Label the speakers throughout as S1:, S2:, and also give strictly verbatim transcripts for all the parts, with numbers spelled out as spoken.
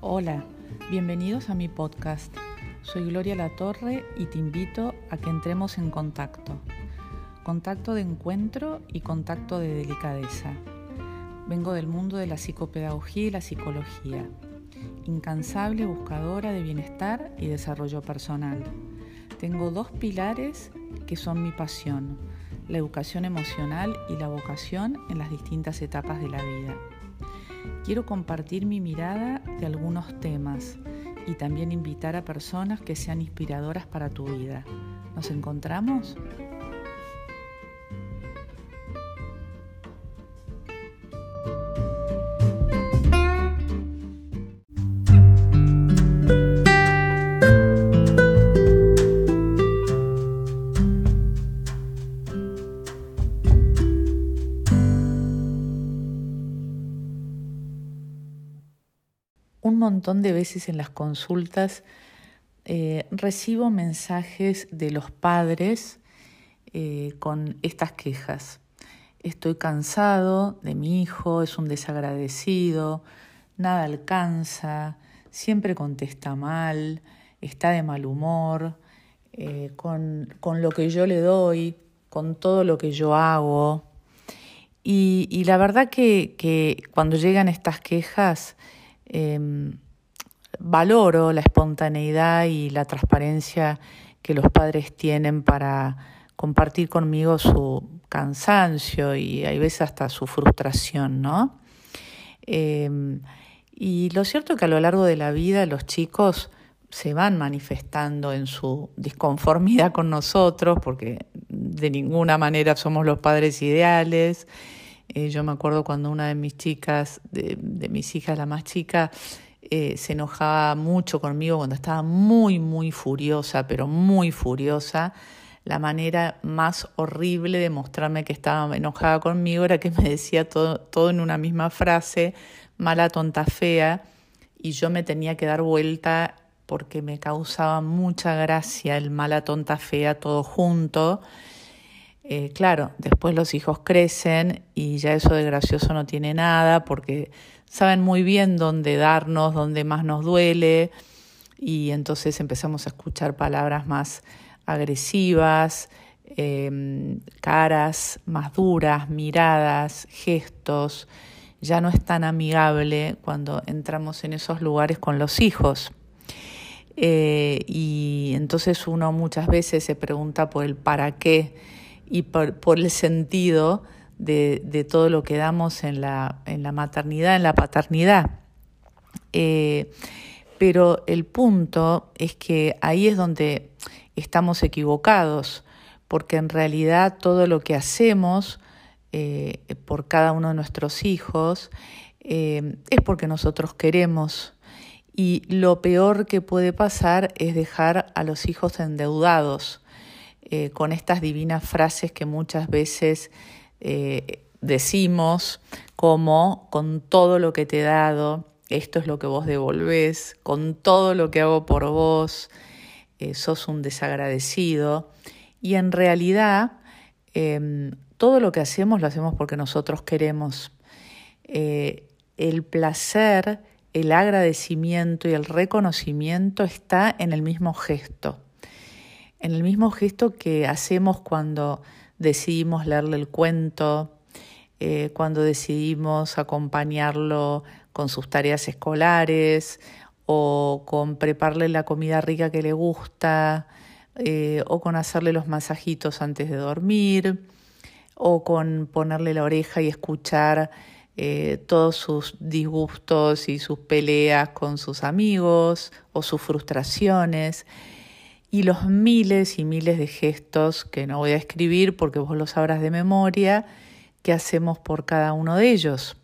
S1: Hola, bienvenidos a mi podcast. Soy Gloria Latorre y te invito a que entremos en contacto. Contacto de encuentro y contacto de delicadeza. Vengo del mundo de la psicopedagogía y la psicología, incansable buscadora de bienestar y desarrollo personal. Tengo dos pilares que son mi pasión, la educación emocional y la vocación en las distintas etapas de la vida. Quiero compartir mi mirada de algunos temas y también invitar a personas que sean inspiradoras para tu vida. ¿Nos encontramos? Un montón de veces en las consultas eh, recibo mensajes de los padres eh, con estas quejas. Estoy cansado de mi hijo, es un desagradecido, nada alcanza, siempre contesta mal, está de mal humor, eh, con, con lo que yo le doy, con todo lo que yo hago. Y, y la verdad que, que cuando llegan estas quejas, Eh, valoro la espontaneidad y la transparencia que los padres tienen para compartir conmigo su cansancio y hay veces hasta su frustración, ¿no? Eh, y lo cierto es que a lo largo de la vida los chicos se van manifestando en su disconformidad con nosotros porque de ninguna manera somos los padres ideales. Eh, yo me acuerdo cuando una de mis chicas, de, de mis hijas, la más chica, eh, se enojaba mucho conmigo cuando estaba muy, muy furiosa, pero muy furiosa. La manera más horrible de mostrarme que estaba enojada conmigo era que me decía todo, todo en una misma frase, mala, tonta, fea, y yo me tenía que dar vuelta porque me causaba mucha gracia el mala, tonta, fea, todo junto. Eh, claro, después los hijos crecen y ya eso de gracioso no tiene nada porque saben muy bien dónde darnos, dónde más nos duele y entonces empezamos a escuchar palabras más agresivas, eh, caras más duras, miradas, gestos. Ya no es tan amigable cuando entramos en esos lugares con los hijos. Eh, y entonces uno muchas veces se pregunta por el para qué y por, por el sentido de, de todo lo que damos en la, en la maternidad, en la paternidad. Eh, pero el punto es que ahí es donde estamos equivocados, porque en realidad todo lo que hacemos eh, por cada uno de nuestros hijos eh, es porque nosotros queremos. Y lo peor que puede pasar es dejar a los hijos endeudados, Eh, con estas divinas frases que muchas veces eh, decimos, como con todo lo que te he dado, esto es lo que vos devolvés, con todo lo que hago por vos, eh, sos un desagradecido. Y en realidad eh, todo lo que hacemos lo hacemos porque nosotros queremos. Eh, el placer, el agradecimiento y el reconocimiento está en el mismo gesto. En el mismo gesto que hacemos cuando decidimos leerle el cuento, eh, cuando decidimos acompañarlo con sus tareas escolares o con prepararle la comida rica que le gusta eh, o con hacerle los masajitos antes de dormir o con ponerle la oreja y escuchar eh, todos sus disgustos y sus peleas con sus amigos o sus frustraciones. Y los miles y miles de gestos que no voy a escribir porque vos los sabrás de memoria, que hacemos por cada uno de ellos.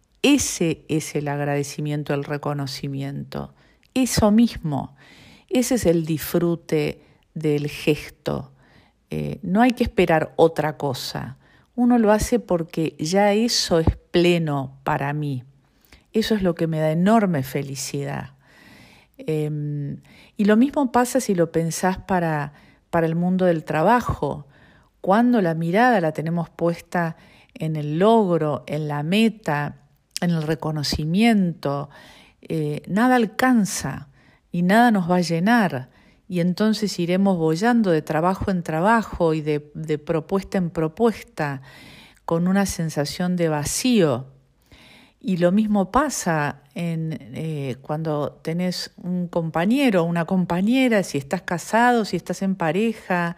S1: Ese es el agradecimiento, el reconocimiento. Eso mismo, ese es el disfrute del gesto. Eh, no hay que esperar otra cosa. Uno lo hace porque ya eso es pleno para mí. Eso es lo que me da enorme felicidad. Eh, y lo mismo pasa si lo pensás para, para el mundo del trabajo. Cuando la mirada la tenemos puesta en el logro, en la meta, en el reconocimiento, eh, nada alcanza y nada nos va a llenar. Y entonces iremos boyando de trabajo en trabajo y de, de propuesta en propuesta con una sensación de vacío. Y lo mismo pasa en, eh, cuando tenés un compañero o una compañera, si estás casado, si estás en pareja,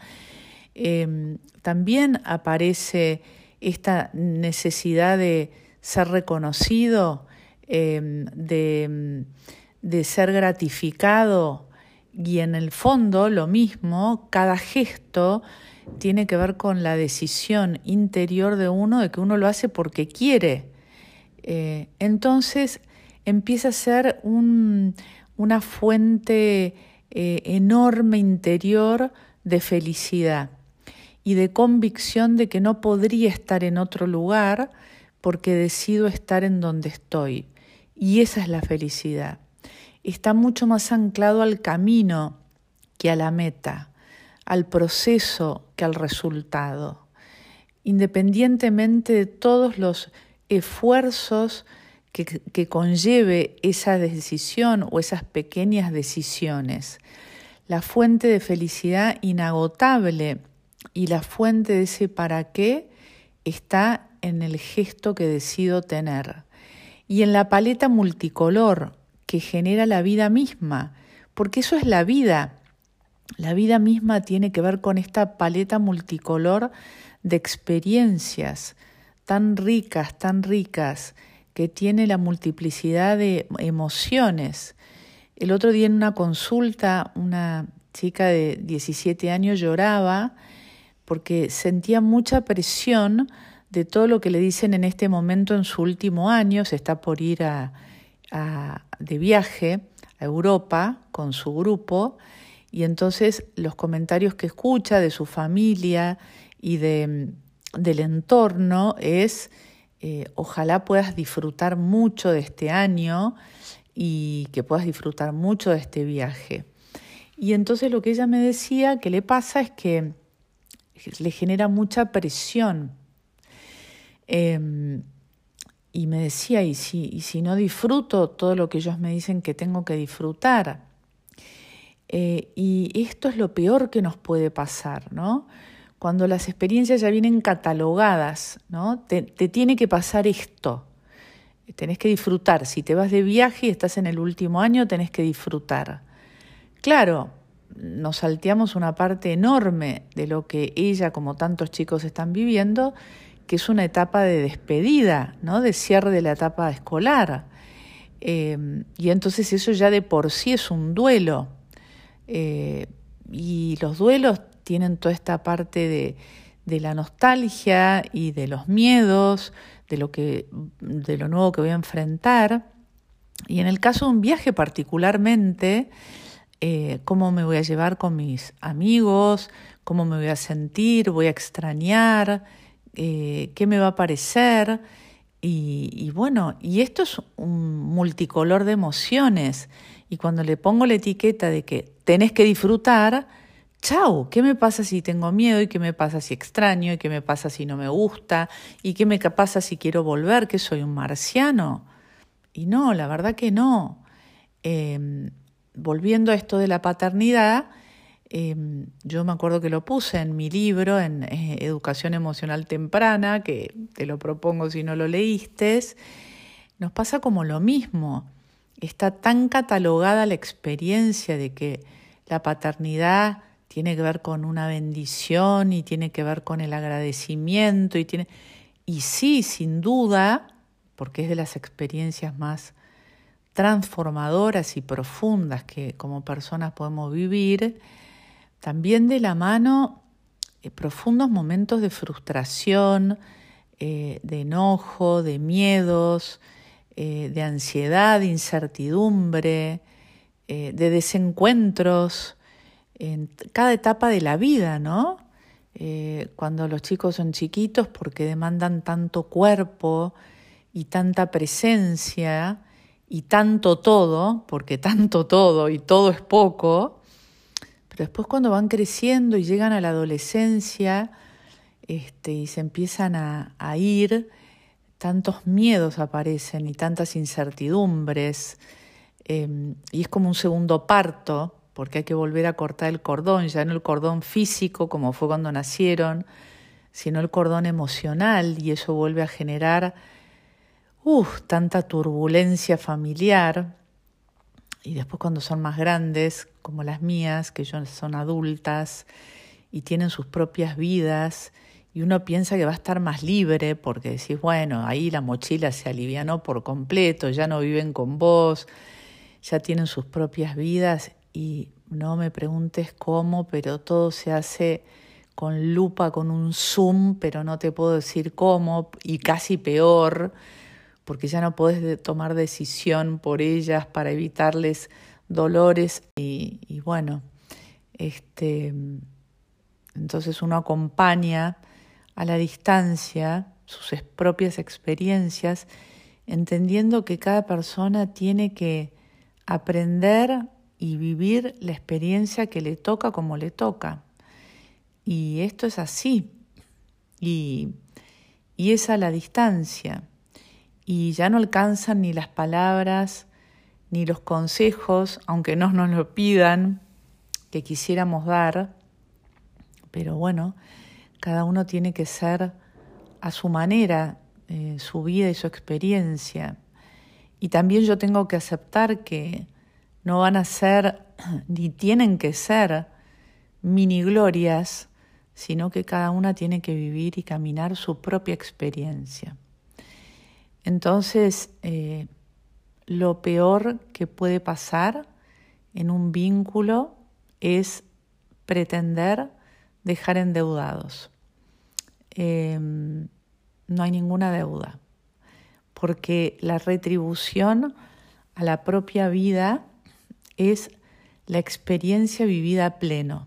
S1: eh, también aparece esta necesidad de ser reconocido, eh, de, de ser gratificado. Y en el fondo lo mismo, cada gesto tiene que ver con la decisión interior de uno de que uno lo hace porque quiere. Eh, entonces empieza a ser un, una fuente eh, enorme interior de felicidad y de convicción de que no podría estar en otro lugar porque decido estar en donde estoy. Y esa es la felicidad. Está mucho más anclado al camino que a la meta, al proceso que al resultado, independientemente de todos los esfuerzos que, que conlleve esa decisión o esas pequeñas decisiones. La fuente de felicidad inagotable y la fuente de ese para qué está en el gesto que decido tener y en la paleta multicolor que genera la vida misma, porque eso es la vida. La vida misma tiene que ver con esta paleta multicolor de experiencias tan ricas, tan ricas, que tiene la multiplicidad de emociones. El otro día en una consulta, una chica de diecisiete años lloraba porque sentía mucha presión de todo lo que le dicen en este momento en su último año. Se está por ir a, a, de viaje a Europa con su grupo y entonces los comentarios que escucha de su familia y de, del entorno es eh, ojalá puedas disfrutar mucho de este año y que puedas disfrutar mucho de este viaje. Y entonces lo que ella me decía que le pasa es que le genera mucha presión. Eh, y me decía, ¿y si, y si no disfruto todo lo que ellos me dicen que tengo que disfrutar? Eh, y esto es lo peor que nos puede pasar, ¿no? Cuando las experiencias ya vienen catalogadas, ¿no? Te, te tiene que pasar esto. Tenés que disfrutar. Si te vas de viaje y estás en el último año, tenés que disfrutar. Claro, nos salteamos una parte enorme de lo que ella, como tantos chicos, están viviendo, que es una etapa de despedida, ¿no? De cierre de la etapa escolar. Eh, y entonces eso ya de por sí es un duelo. Eh, y los duelos tienen toda esta parte de, de la nostalgia y de los miedos, de lo que, de lo nuevo que voy a enfrentar. Y en el caso de un viaje particularmente, eh, cómo me voy a llevar con mis amigos, cómo me voy a sentir, voy a extrañar, eh, qué me va a parecer. Y, y bueno, y esto es un multicolor de emociones. Y cuando le pongo la etiqueta de que tenés que disfrutar, chau, ¿qué me pasa si tengo miedo? ¿Y qué me pasa si extraño? ¿Y qué me pasa si no me gusta? ¿Y qué me pasa si quiero volver? ¿Que soy un marciano? Y no, la verdad que no. Eh, volviendo a esto de la paternidad, eh, yo me acuerdo que lo puse en mi libro, en eh, Educación Emocional Temprana, que te lo propongo si no lo leíste. Nos pasa como lo mismo. Está tan catalogada la experiencia de que la paternidad tiene que ver con una bendición y tiene que ver con el agradecimiento. Y, tiene... y sí, sin duda, porque es de las experiencias más transformadoras y profundas que como personas podemos vivir, también de la mano eh, profundos momentos de frustración, eh, de enojo, de miedos, eh, de ansiedad, de incertidumbre, eh, de desencuentros en cada etapa de la vida, ¿no? Eh, cuando los chicos son chiquitos porque demandan tanto cuerpo y tanta presencia y tanto todo, porque tanto todo y todo es poco, pero después cuando van creciendo y llegan a la adolescencia este, y se empiezan a, a ir, tantos miedos aparecen y tantas incertidumbres eh, y es como un segundo parto, porque hay que volver a cortar el cordón, ya no el cordón físico como fue cuando nacieron, sino el cordón emocional, y eso vuelve a generar uf, tanta turbulencia familiar. Y después cuando son más grandes, como las mías, que ya son adultas y tienen sus propias vidas, y uno piensa que va a estar más libre porque decís, bueno, ahí la mochila se alivianó por completo, ya no viven con vos, ya tienen sus propias vidas, y no me preguntes cómo, pero todo se hace con lupa, con un zoom, pero no te puedo decir cómo, y casi peor, porque ya no podés tomar decisión por ellas para evitarles dolores, y, y bueno, este, entonces uno acompaña a la distancia sus propias experiencias, entendiendo que cada persona tiene que aprender y vivir la experiencia que le toca como le toca. Y esto es así, y, y es a la distancia. Y ya no alcanzan ni las palabras, ni los consejos, aunque no nos lo pidan, que quisiéramos dar. Pero bueno, cada uno tiene que ser a su manera, eh, su vida y su experiencia. Y también yo tengo que aceptar que no van a ser, ni tienen que ser, mini glorias, sino que cada una tiene que vivir y caminar su propia experiencia. Entonces, eh, lo peor que puede pasar en un vínculo es pretender dejar endeudados. Eh, no hay ninguna deuda, porque la retribución a la propia vida es la experiencia vivida a pleno.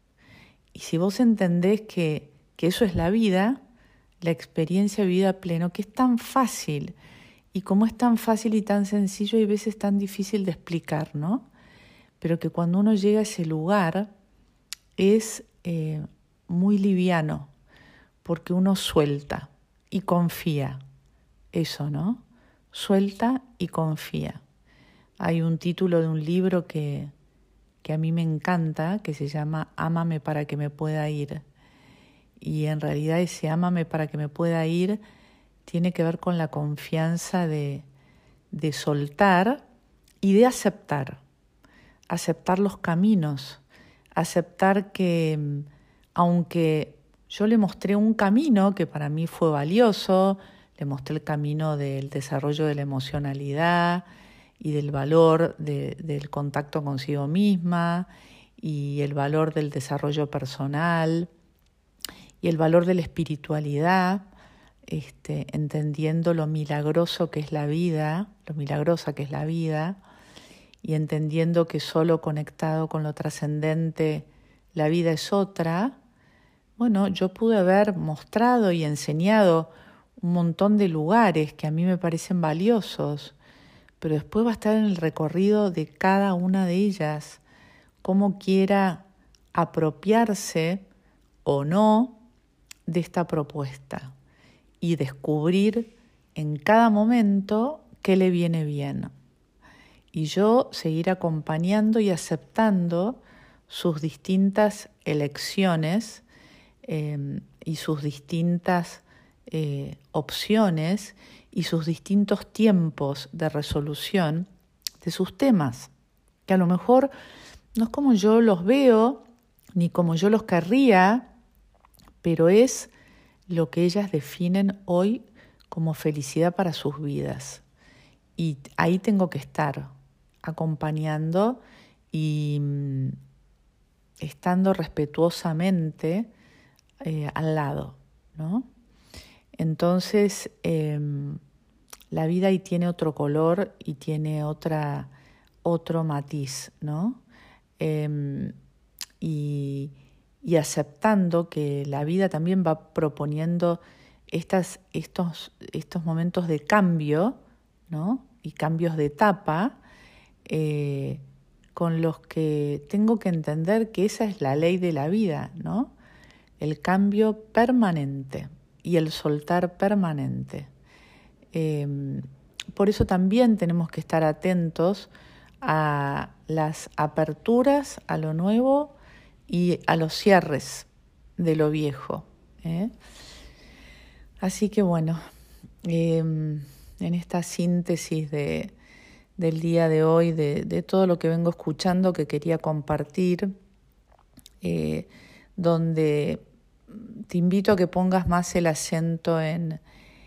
S1: Y si vos entendés que, que eso es la vida, la experiencia vivida a pleno, que es tan fácil, y como es tan fácil y tan sencillo, y a veces tan difícil de explicar, ¿no? Pero que cuando uno llega a ese lugar es eh, muy liviano, porque uno suelta y confía. Eso, ¿no? Suelta y confía. Hay un título de un libro que, que a mí me encanta, que se llama Ámame para que me pueda ir. Y en realidad ese ámame para que me pueda ir tiene que ver con la confianza de, de soltar y de aceptar. Aceptar los caminos. Aceptar que, aunque yo le mostré un camino que para mí fue valioso, le mostré el camino del desarrollo de la emocionalidad y del valor de, del contacto consigo misma y el valor del desarrollo personal y el valor de la espiritualidad, este, entendiendo lo milagroso que es la vida, lo milagrosa que es la vida, y entendiendo que solo conectado con lo trascendente la vida es otra. Bueno, yo pude haber mostrado y enseñado un montón de lugares que a mí me parecen valiosos, pero después va a estar en el recorrido de cada una de ellas, cómo quiera apropiarse o no de esta propuesta y descubrir en cada momento qué le viene bien. Y yo seguir acompañando y aceptando sus distintas elecciones eh, y sus distintas eh, opciones y sus distintos tiempos de resolución de sus temas, que a lo mejor no es como yo los veo, ni como yo los querría, pero es lo que ellas definen hoy como felicidad para sus vidas. Y ahí tengo que estar, acompañando y mm, estando respetuosamente eh, al lado, ¿no? Entonces, eh, la vida ahí tiene otro color y tiene otra, otro matiz, ¿no? Eh, y, y aceptando que la vida también va proponiendo estas, estos, estos momentos de cambio, ¿no? Y cambios de etapa, eh, con los que tengo que entender que esa es la ley de la vida, ¿no? El cambio permanente y el soltar permanente. Eh, por eso también tenemos que estar atentos a las aperturas, a lo nuevo y a los cierres de lo viejo, ¿eh? Así que bueno, eh, en esta síntesis de, del día de hoy, de, de todo lo que vengo escuchando que quería compartir, eh, donde te invito a que pongas más el acento en,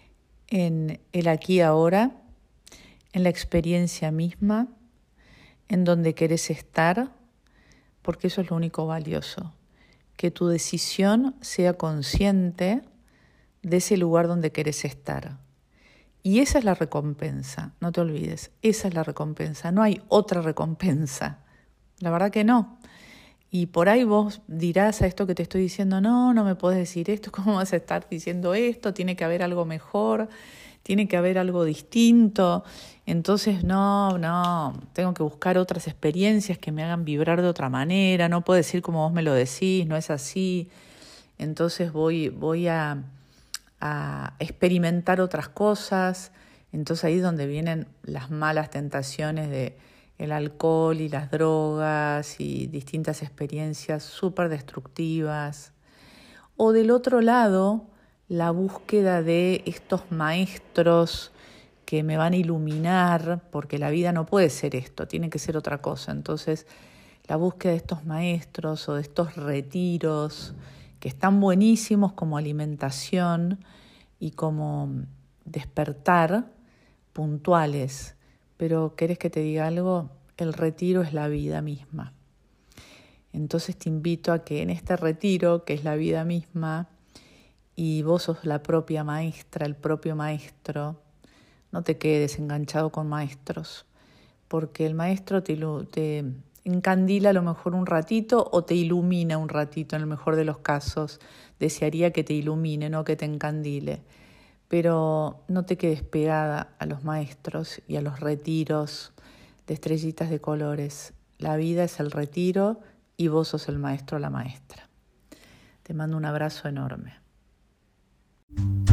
S1: en el aquí y ahora, en la experiencia misma, en donde querés estar, porque eso es lo único valioso. Que tu decisión sea consciente de ese lugar donde querés estar. Y esa es la recompensa, no te olvides, esa es la recompensa, no hay otra recompensa, la verdad que no. Y por ahí vos dirás a esto que te estoy diciendo, no, no me podés decir esto, ¿cómo vas a estar diciendo esto? Tiene que haber algo mejor, tiene que haber algo distinto. Entonces, no, no, tengo que buscar otras experiencias que me hagan vibrar de otra manera, no puedo decir como vos me lo decís, no es así. Entonces voy, voy a, a experimentar otras cosas. Entonces ahí es donde vienen las malas tentaciones de el alcohol y las drogas y distintas experiencias súper destructivas. O del otro lado, la búsqueda de estos maestros que me van a iluminar, porque la vida no puede ser esto, tiene que ser otra cosa. Entonces, la búsqueda de estos maestros o de estos retiros, que están buenísimos como alimentación y como despertar, puntuales. Pero, ¿querés que te diga algo? El retiro es la vida misma. Entonces te invito a que en este retiro, que es la vida misma, y vos sos la propia maestra, el propio maestro, no te quedes enganchado con maestros, porque el maestro te, te encandila a lo mejor un ratito o te ilumina un ratito, en el mejor de los casos. Desearía que te ilumine, no que te encandile. Pero no te quedes pegada a los maestros y a los retiros de estrellitas de colores. La vida es el retiro y vos sos el maestro o la maestra. Te mando un abrazo enorme.